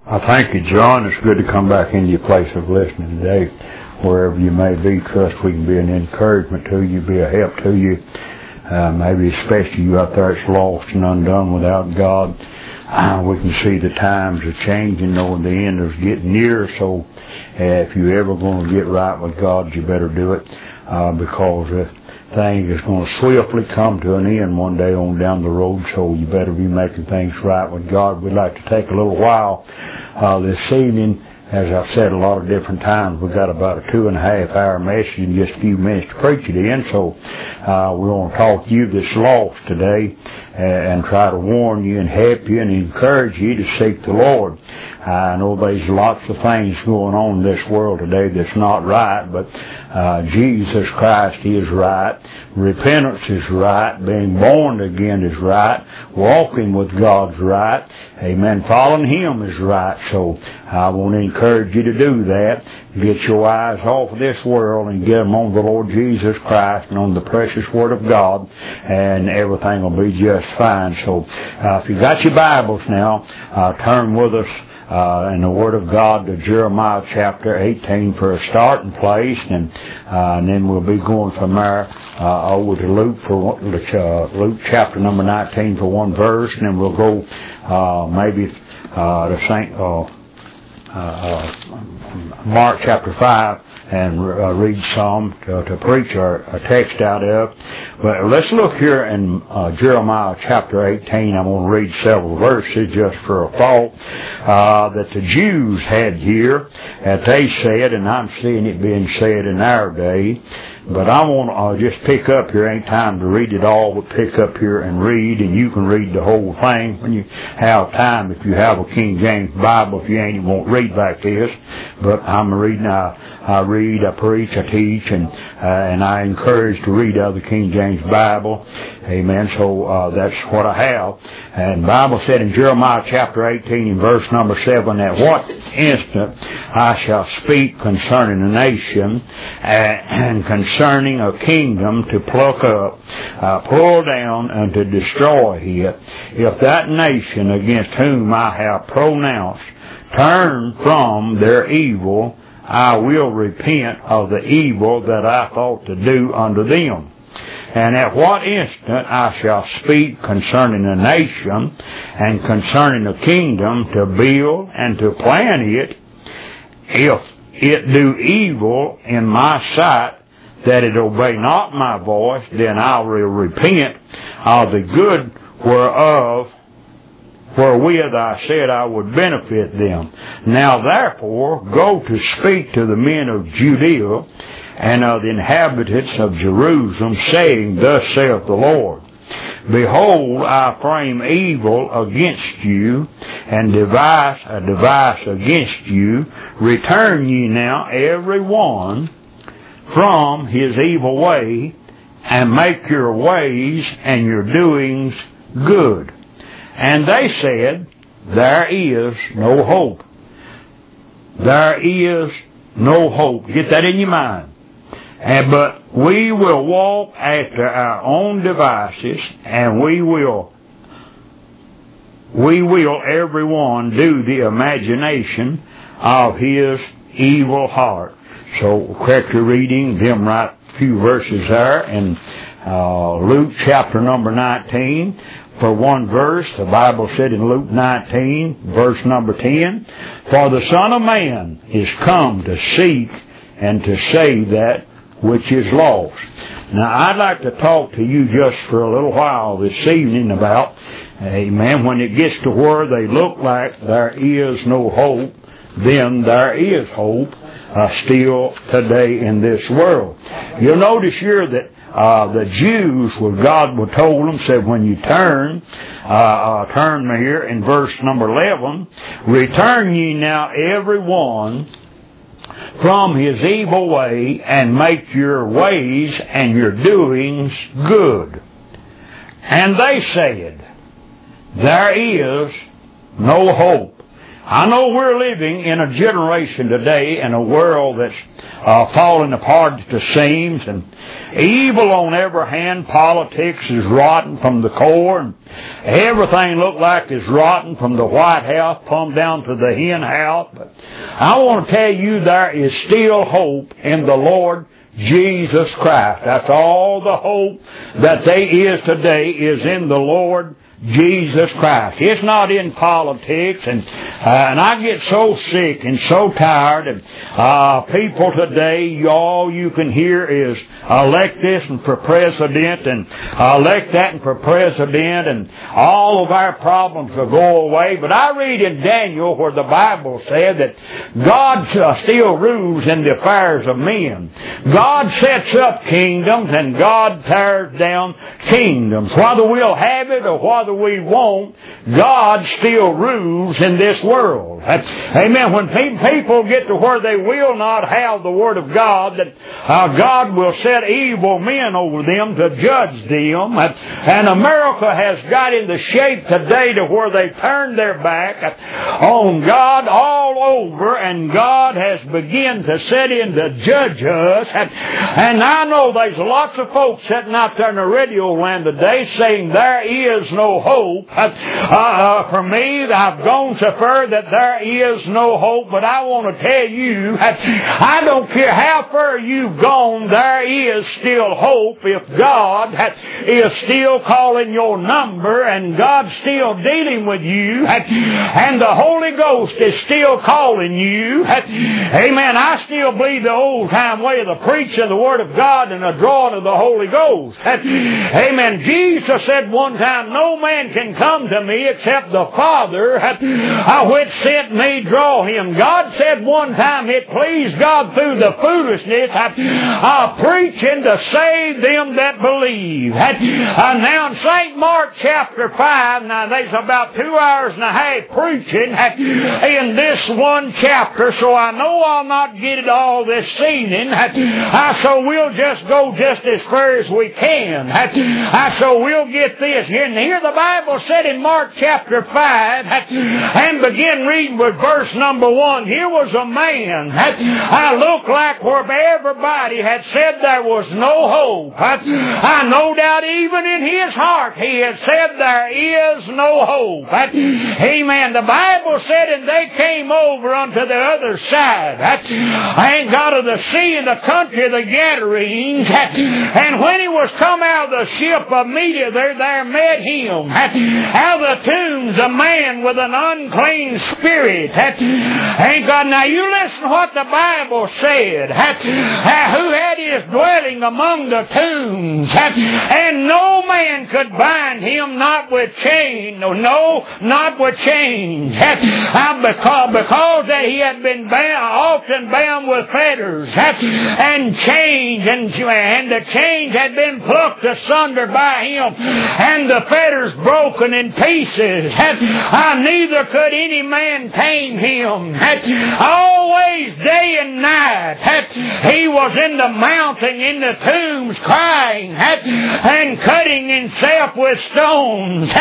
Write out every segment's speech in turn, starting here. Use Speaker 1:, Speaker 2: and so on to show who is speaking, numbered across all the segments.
Speaker 1: Thank you, John. It's good to come back into your place of listening today. Wherever you may be, trust we can be an encouragement to you, be a help to you. Maybe especially you out there that's lost and undone without God. We can see the times are changing, knowing the end is getting near. So if you're ever going to get right with God, you better do it, because thing is going to swiftly come to an end one day on down the road. So you better be making things right with God. We'd like to take a little while this evening. As I've said a lot of different times, we've got about a 2.5 hour message and just a few minutes to preach it in. So we want to talk to you that's lost today and try to warn you and help you and encourage you to seek the Lord. I know there's lots of things going on in this world today that's not right, but Jesus Christ is right. Repentance is right. Being born again is right. Walking with God's right. Amen. Following Him is right. So I want to encourage you to do that. Get your eyes off of this world and get them on the Lord Jesus Christ and on the precious Word of God, and everything will be just fine. So if you got your Bibles now, turn with us in the Word of God to Jeremiah chapter 18 for a starting place, and then we'll be going from there over to Luke Luke chapter number 19 for one verse, and then we'll go maybe to Mark chapter 5 and read some to preach a text out of. But let's look here in Jeremiah chapter 18. I'm going to read several verses just for a thought that the Jews had here, that they said, and I'm seeing it being said in our day. But I want to just pick up here. Ain't time to read it all, but pick up here and read, and you can read the whole thing when you have time. If you have a King James Bible, if you ain't, you won't read like this. But I'm reading. I read, I preach, I teach, and I encourage to read out of the King James Bible. Amen. So that's what I have. And the Bible said in Jeremiah chapter 18 and verse number 7, "At what instant I shall speak concerning a nation and concerning a kingdom to pluck up, pull down, and to destroy it, if that nation against whom I have pronounced turn from their evil, I will repent of the evil that I thought to do unto them. And at what instant I shall speak concerning a nation and concerning a kingdom to build and to plan it, if it do evil in my sight, that it obey not my voice, then I will repent of the good wherewith I said I would benefit them. Now therefore go to speak to the men of Judea and of the inhabitants of Jerusalem, saying, Thus saith the Lord, Behold, I frame evil against you, and devise a device against you. Return ye now every one from his evil way, and make your ways and your doings good. And they said, There is no hope. There is no hope. Get that in your mind. But we will walk after our own devices, and we will everyone do the imagination of his evil heart. So, correctly reading them right few verses there in Luke chapter number 19. For one verse, the Bible said in Luke 19, verse number 10, For the Son of Man is come to seek and to save that which is lost. Now, I'd like to talk to you just for a little while this evening about, amen, when it gets to where they look like there is no hope, then there is hope still today in this world. You'll notice here that the Jews, what God told them, said, when you turn here in verse number 11, Return ye now every one from his evil way, and make your ways and your doings good. And they said, There is no hope. I know we're living in a generation today in a world that's falling apart at the seams, and evil on every hand. Politics is rotten from the core, and everything looked like it's rotten from the White House plumb down to the hen house. But I want to tell you, there is still hope in the Lord Jesus Christ. That's all the hope that there is today is in the Lord Jesus Christ. It's not in politics, and I get so sick and so tired, and people today, all you can hear is elect this and for president, and elect that and for president, and all of our problems will go away. But I read in Daniel where the Bible said that God still rules in the affairs of men. God sets up kingdoms and God tears down kingdoms. Whether we'll have it or whether we won't, God still rules in this world. Amen. When people get to where they will not have the Word of God, that God will set evil men over them to judge them. And America has got in the shape today to where they turn their back on God all over, and God has begun to set in to judge us. And I know there's lots of folks sitting out there in the radio land today saying there is no hope. For me, I've gone so far that there is no hope, but I want to tell you, I don't care how far you've gone, there is still hope if God is still calling your number and God's still dealing with you and the Holy Ghost is still calling you. Amen. I still believe the old-time way of the preaching of the Word of God and the drawing of the Holy Ghost. Amen. Jesus said one time, no man can come to me except the Father which sent me draw him. God said one time it pleased God through the foolishness of preaching to save them that believe. Now in St. Mark chapter 5, now there's about 2 hours and a half preaching in this one chapter, so I know I'll not get it all this evening, so we'll just go just as far as we can. So we'll get this. And here the Bible said in Mark chapter 5, and begin reading with verse number 1. Here was a man, looked like where everybody had said there was no hope. No doubt even in his heart he had said there is no hope. Amen. The Bible said, and they came over unto the other side, and got of the sea in the country of the Gadarenes, and when he was come out of the ship, immediately there met him out of the tombs a man with an unclean spirit. Ain't God, now you listen to what the Bible said. Who had his dwelling among the tombs, and no man could bind him, not with chain, not with chains, because that he had been often bound with fetters and chains, and the chains had been plucked asunder by him, and the fetters broken in pieces. Neither could any man tame him. Always day and night he was in the mountain, in the tombs, crying and cutting himself with stones.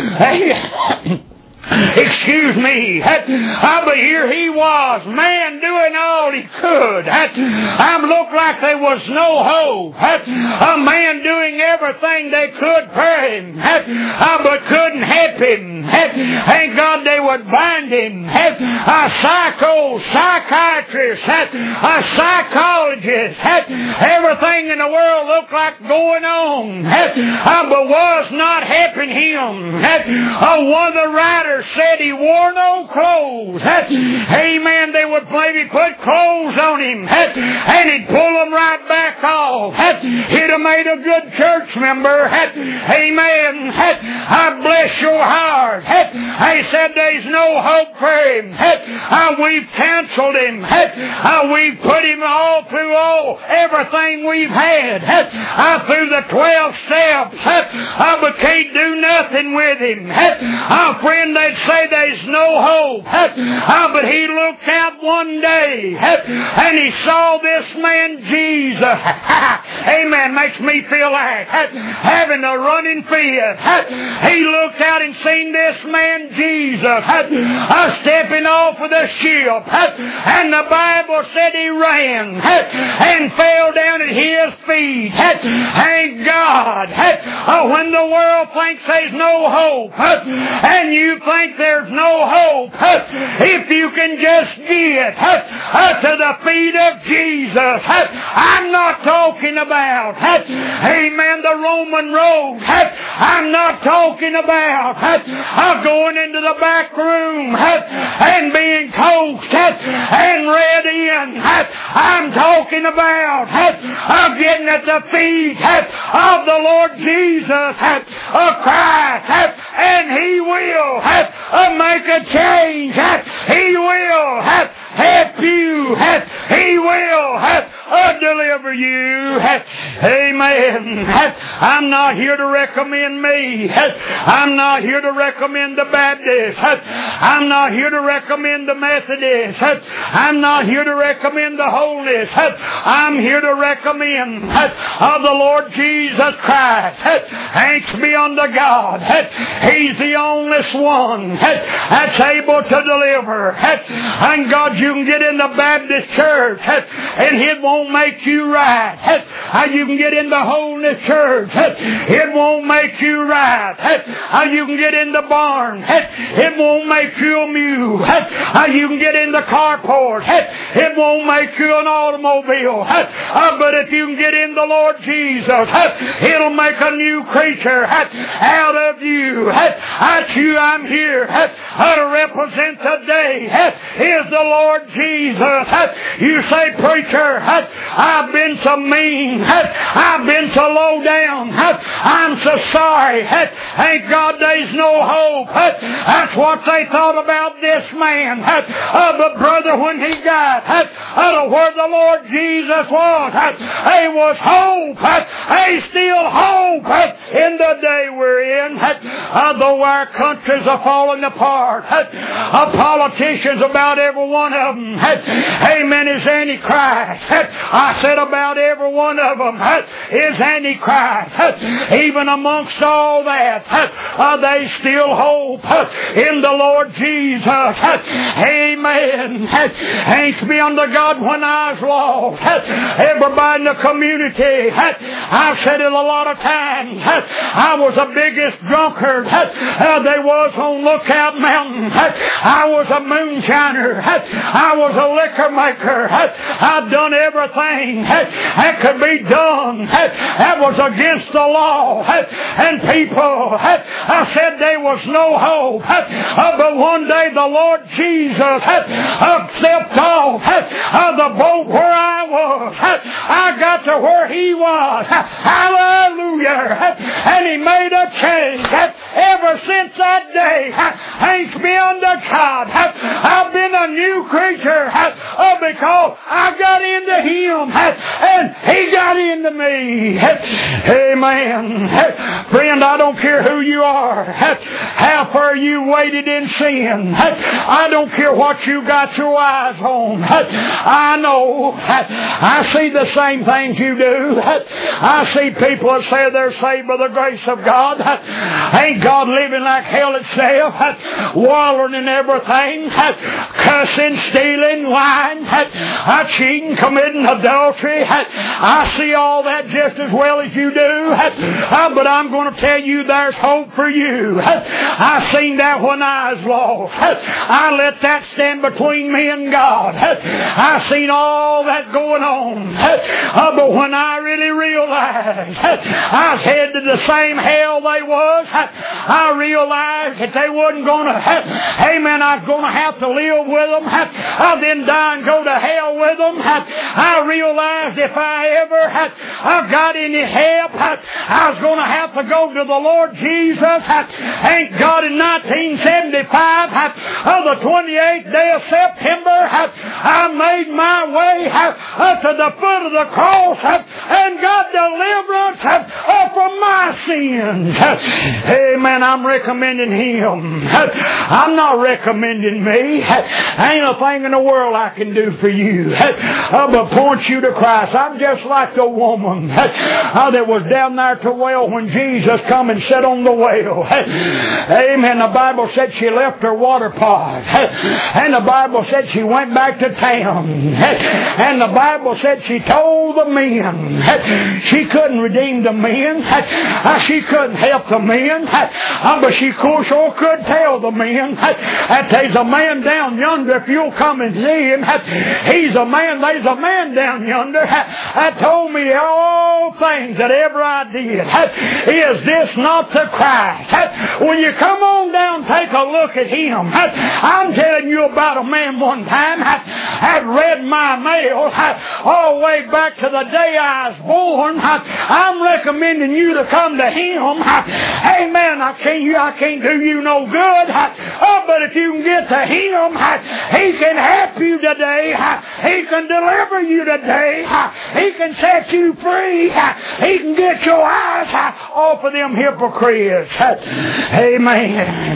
Speaker 1: Excuse me. But here he was, man doing all he could. Looked like there was no hope. A man doing everything they could for him, but couldn't help him. Thank God they would bind him. A psychiatrist, a psychologist, everything in the world looked like going on, but was not helping him. One of the writers said he wore no clothes. Amen. They would maybe put clothes on him, and he'd pull them right back off. He'd have made a good church member. Amen. I bless your heart. They said there's no hope for him. We've canceled him. We've put him all through everything we've had. Through the 12 steps. But can't do nothing with him. Friend, they'd say there's no hope. But he looked out one day and he saw this man Jesus. Amen. Makes me feel like having a running fit. He looked out and seen this man Jesus stepping off of the ship. And the Bible said he ran and fell down at his feet. Thank God. When the world thinks there's no hope and you think there's no hope, if you can just get to the feet of Jesus. I'm not talking about, amen, the Roman road. I'm not talking about going into the back room and being coached and read in. I'm talking about getting at the feet of the Lord Jesus Christ, and He will make a change. He will help you. He will deliver you. Amen. I'm not here to recommend me. I'm not here to recommend the Baptist. I'm not here to recommend the Methodist. I'm not here to recommend the Holiness. I'm here to recommend the Lord Jesus Christ. Thanks be unto God. He's the only one that's able to deliver. And God, you can get in the Baptist church and it won't make you right. You can get in the Holiness church. It won't make you right. You can get in the barn. It won't make you a mule. You can get in the carport. It won't make you an automobile. But if you can get in the Lord Jesus, it'll make a new creature out of you. That's you I'm here to represent today is the Lord Jesus. You say, preacher, I've been so mean. I've been so low down. I'm so sorry. Thank God there's no hope. That's what they thought about this man. But brother, when he got where the Lord Jesus was, there was hope. There's still hope in the day we're in. Though our countries are falling apart, politicians, about every one of them, amen, is Antichrist. I said about every one of them is Antichrist. Even amongst all that, there's still hope in the Lord Jesus. Amen. Thanks be unto God. When I was lost, everybody in the community, I've said it a lot of times, I was the biggest drunkard there was on Lookout Mountain. I was a moonshiner. I was a liquor maker. I'd done everything that could be done that was against the law. And people said there was no hope. But one day the Lord Jesus stepped off the boat where I was. I got to where He was. Hallelujah. And He made a change. Ever since that day, thanks be unto God, I've been a new creature because I got into Him and He got into me. Amen. Friend, I don't care who you are, how far you waded in sin. I don't care what you got your eyes on. I know. I see the same things you do. I see people that say they're saved by the grace of God. Ain't God living like hell itself, wallowing in everything, cussing, stealing, lying, cheating, committing adultery. I see all that just as well as you do. But I'm going to tell you there's hope for you. I seen that when I was lost. I let that stand between me and God. I seen all that going on. But when I really realized I was headed to the same hell they was, I realized that they wasn't going to, amen, I was going to have to live with them, then die and go to hell with them. I realized if I ever got any help, I was going to have to go to the Lord Jesus. Thank God in 1975, the 28th day of September, I made my way to the foot of the cross and got deliverance from my sins. Amen. I'm recommending Him. I'm not recommending me. Ain't a thing in the world I can do for you but point you to Christ. I'm just like the woman that was down there at the well when Jesus come and sat on the well. Amen. The Bible said she left her water pot. And the Bible said she went back to town. And the Bible said she told the men. She couldn't redeem the men. She couldn't help the men. But she sure could tell the men that there's a man down yonder. If you'll come and see him, he's a man. There's a man down yonder that told me all things that ever I did. Is this not the Christ? When you come on down, take a look at him. I'm telling you about a man one time had read my mail all the way back to the day I was born. I'm recommending you to come to him. Amen. I can't do you no good. But if you can get to him, he can help you today. He can deliver you today. He can set you free. He can get your eyes off of them hypocrites. Amen.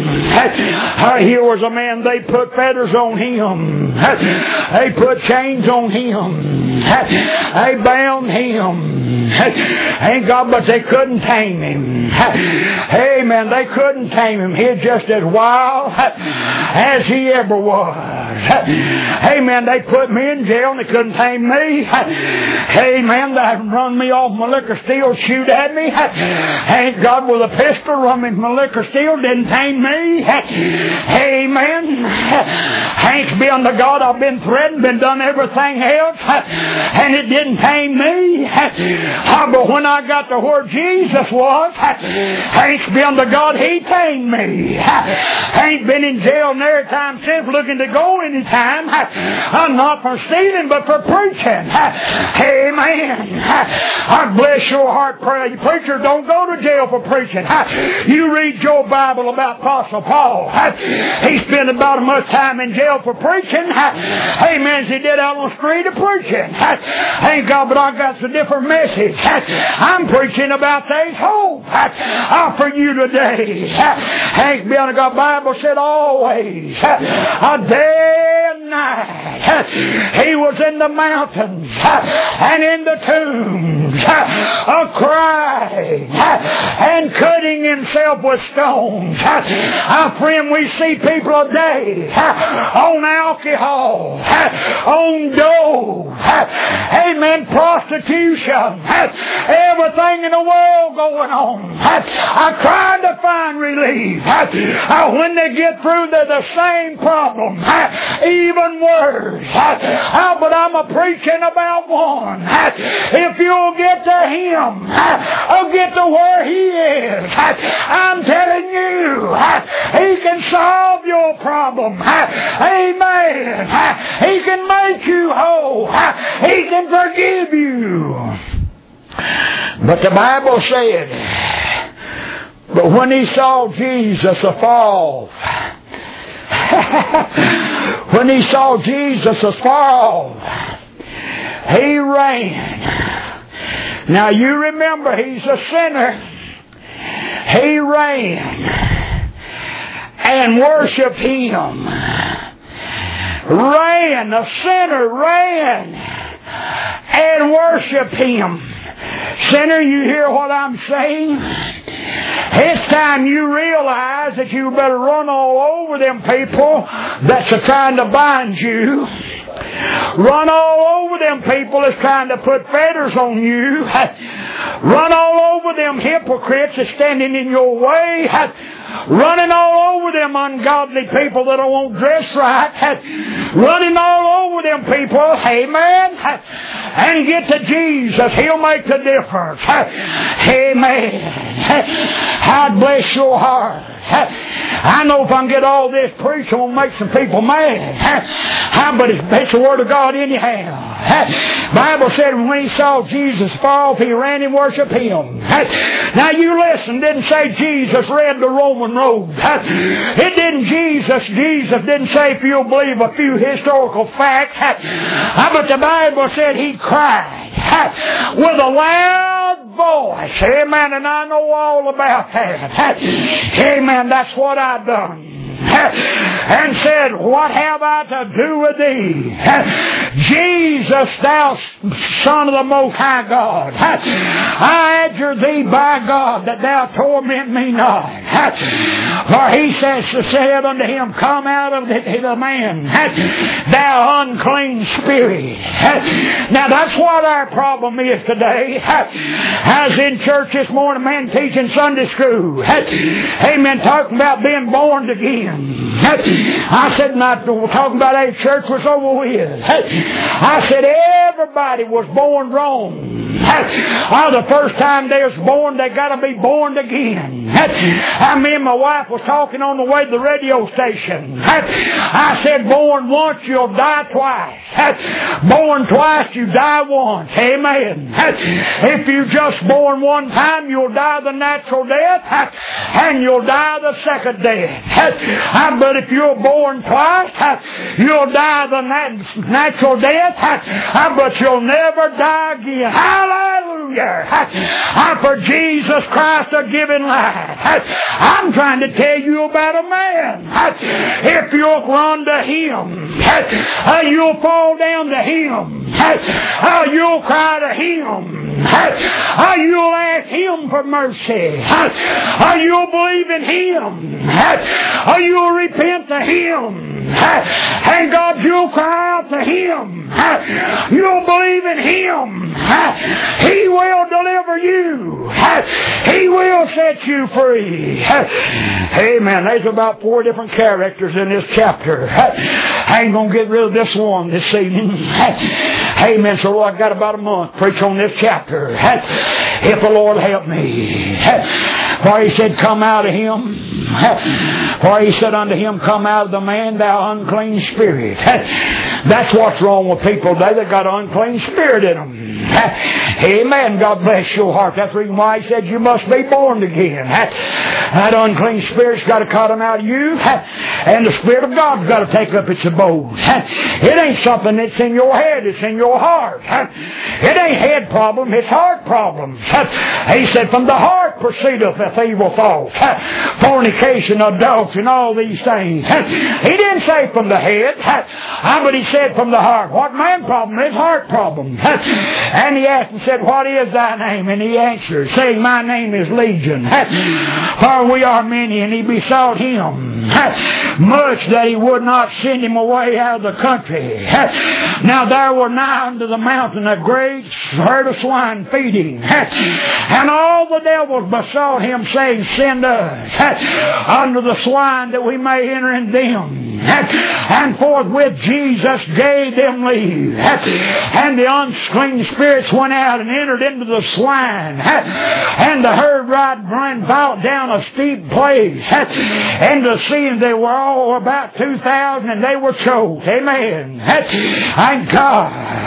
Speaker 1: Here was a man, they put fetters on him. They put chains on him. They bound him. Ain't God, but they couldn't tame him. Amen. They couldn't tame him. He's just as wild as he ever was. Amen. They put me in jail and they couldn't tame me. Amen. They run me off my liquor still, shoot at me. Ain't God, with a pistol run me my liquor still, didn't tame me. Amen. Thanks be unto God, I've been threatened, been done everything else, and it didn't tame me. But when I got to where Jesus was, thanks be unto God, He tamed me. I ain't been in jail near time since looking to go anytime. I'm not for stealing, but for preaching. Amen. I bless your heart, prayer. Preachers don't go to jail for preaching. You read your Bible about Apostle Paul. He spent about as much time in jail for preaching. Amen. As he did out on the street of preaching. Thank God, but I got a different message. I'm preaching about there's hope for you today. Thank be unto God. Bible said always, a day and night, he was in the mountains and in the tombs, crying and cutting himself with stones. Friend, we see people today on alcohol, on dope, amen, prostitution, everything in the world going on. Trying to find relief. When they get through, they're the same problem, even worse. But I'm preaching about one. If you'll get to him, get to where he is, I'm telling you, he can solve your problem. Amen. He can make you whole. He can forgive you. But the Bible said, but when he saw Jesus fall, when he saw Jesus fall, he ran. Now you remember, he's a sinner. He ran and worshiped him. Ran, a sinner ran and worshiped him. Sinner, you hear what I'm saying? It's time you realize that you better run all over them people that's trying to bind you. Run all over them people that's trying to put fetters on you. Run all over them hypocrites that's standing in your way. Running all over them ungodly people that won't dress right. Running all over them people, amen, and get to Jesus. He'll make the difference. Amen. God bless your heart.
Speaker 2: I know if I can get all this preached, I'm going to make some people mad. But it's the Word of God anyhow. Bible said when he saw Jesus fall off, he ran and worshiped Him. Now you listen, didn't say Jesus read the Roman road. It didn't Jesus didn't say if you'll believe a few historical facts. But the Bible said He cried with a loud voice. Amen. And I know all about that. Amen. That's what I've done. And said, what have I to do with thee? Jesus, thou Son of the Most High God, I adjure thee by God that thou torment me not. For he said unto him, come out of the man, thou unclean spirit. Now that's what our problem is today. I was in church this morning, man teaching Sunday school. Amen, talking about being born again. I said, not talking about a church was over with. I said, everybody was born wrong. The first time they was born, they got to be born again. Me and my wife was talking on the way to the radio station. I said, born once, you'll die twice. Born twice, you die once. Amen. If you just born one time, you'll die the natural death, and you'll die the second death. But if you're born twice, you'll die the natural death, but you'll never die again. Hallelujah! For Jesus Christ a given life. I'm trying to tell you about a man. If you'll run to Him, you'll fall down to Him. You'll cry to Him. You'll ask Him for mercy. You'll believe in Him. You'll repent to Him. And God, you'll cry out to Him. You'll believe in Him. He will deliver you. He will set you free. Amen. There's about 4 different characters in this chapter. I ain't going to get rid of this one this evening. Amen. So I've got about a month to preach on this chapter. If the Lord help me. For He said, come out of him. For He said unto him, come out of the man, thou unclean spirit. That's what's wrong with people today. They've got an unclean spirit in them. Amen. God bless your heart. That's the reason why He said you must be born again. That unclean spirit's got to cut them out of you. And the Spirit of God's got to take up its abode. It ain't something that's in your head. It's in your heart. It ain't head problem. It's heart problems. He said from the heart proceedeth evil thoughts. Fornication, adultery, and all these things. He didn't say from the head. But He said from the heart. What man problem is heart problem. And He asked and said, what is thy name? And he answered, saying, my name is Legion. For we are many. And he besought Him much that He would not send him away out of the country. Now there were nigh unto the mountain a great herd of swine feeding. And all the devils besought Him, saying, send us unto the swine that we may enter in them. And forthwith Jesus gave them leave. And the unclean spirits went out and entered into the swine. And the herd ran down a steep place. And the sea, they were all about 2,000, and they were choked. Amen. Thank God.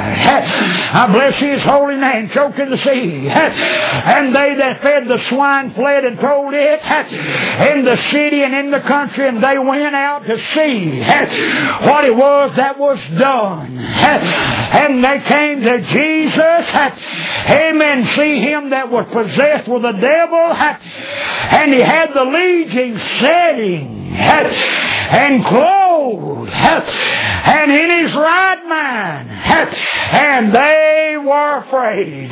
Speaker 2: I bless His holy name. Choked in the sea. And they that fed the swine fled and told it in the city and in the country, and they went out to see what it was that was done. And they came to Jesus. Amen. See Him that was possessed with the devil. And he had the legion setting and clothed and in his right mind. And they were afraid.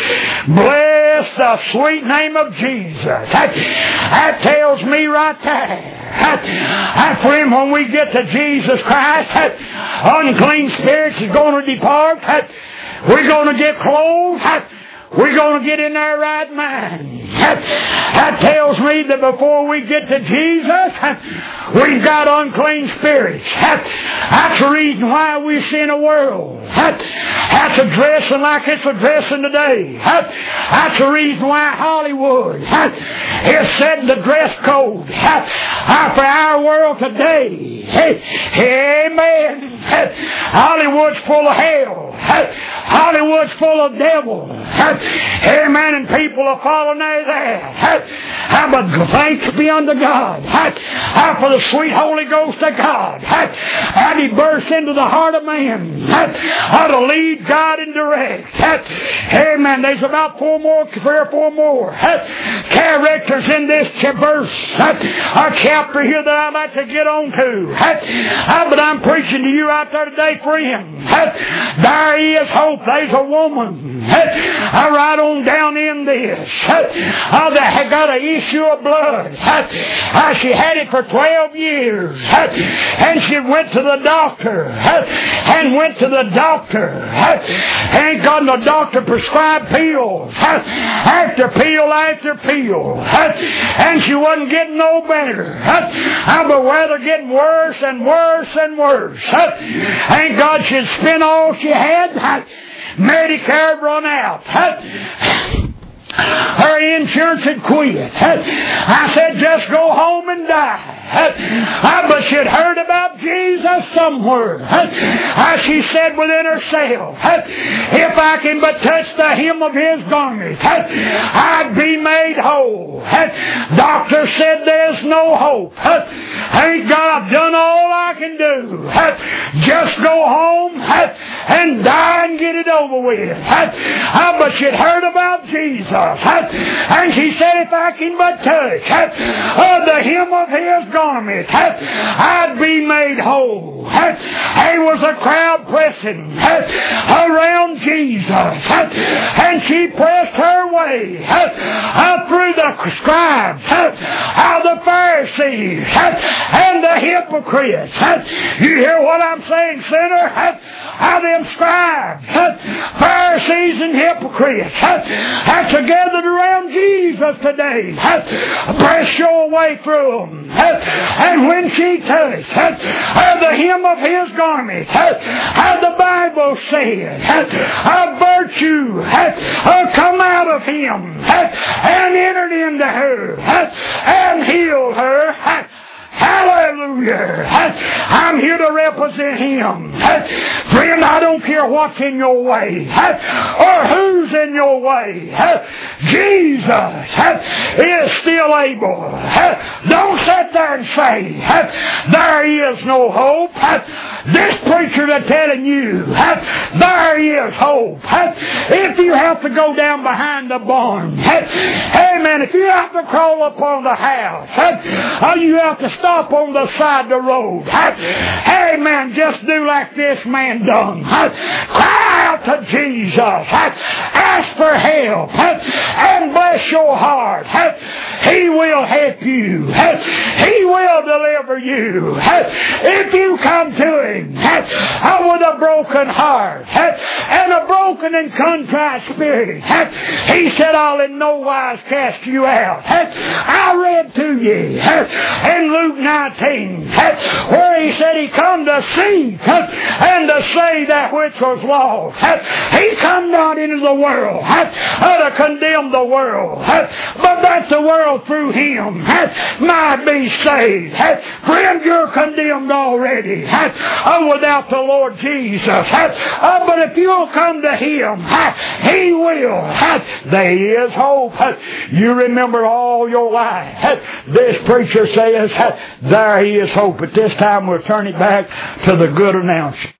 Speaker 2: Bless the sweet name of Jesus. That tells me right there. Friend, when we get to Jesus Christ, unclean spirits is going to depart. We're going to get clothed. We're going to get in our right mind. That tells me that before we get to Jesus, we've got unclean spirits. That's the reason why we see in the world. That's addressing like it's addressing today. That's the reason why Hollywood is setting the dress code. For our world today, amen, Hollywood's full of hell. Hollywood's full of devil. Amen, and people are falling out of that. But thanks be unto God for the sweet Holy Ghost of God. And He bursts into the heart of man to lead, guide, and direct. Amen. There's about 3 or 4 more characters in this verse, a chapter here that I'd like to get on to. But I'm preaching to you out there today, friend. There is hope. There's a woman right on down in this that had got an issue of blood. She had it for 12 years. And she went to the doctor. Ain't got no doctor prescribed pills. After pill after pill. And she wasn't getting no better. But rather getting worse and worse and worse. Thank God she'd spent all she had. Medicare run out. Her insurance had quit. I said, just go home and die. But she'd heard about Jesus somewhere. She said within herself, if I can but touch the hem of His garment, I'd be made whole. Doctor said there's no hope. Thank God I've done all I can do. Just go home and die and get it over with. But she'd heard about Jesus. And she said, if I can but touch the hem of His garment, I'd be made whole. There was a crowd pressing around Jesus. And she pressed her way through the scribes, the Pharisees, and the hypocrites. You hear what I'm saying, sinner? How them scribes, Pharisees, and hypocrites have gathered around Jesus today. Press your way through them. And when she touched the hem of His garment, the Bible said, a virtue come out of Him and entered into her and healed her. Hallelujah. I'm here to represent Him. Friend, I don't care what's in your way or who's in your way. Jesus is still able. Don't sit there and say, there is no hope. This preacher is telling you, there is hope. If you have to go down behind the barn, amen, if you have to crawl up on the house, or you have to stop on the side of the road, amen, just do like this man done. Cry out to Jesus. Ask for help. And bless your heart. He will help you. He will deliver you. If you come to Him with a broken heart and a broken and contrite spirit, He said, I'll in no wise cast you out. I read to you in Luke 19 where He said He come to seek and to save that which was lost. He come not into the world to condemn the world, but that the world through Him might be saved. Friend, you're condemned already without the Lord Jesus. But if you'll come to Him, He will. There is hope. You remember all your life. This preacher says there is hope. At this time we'll turn it back to the good announcement.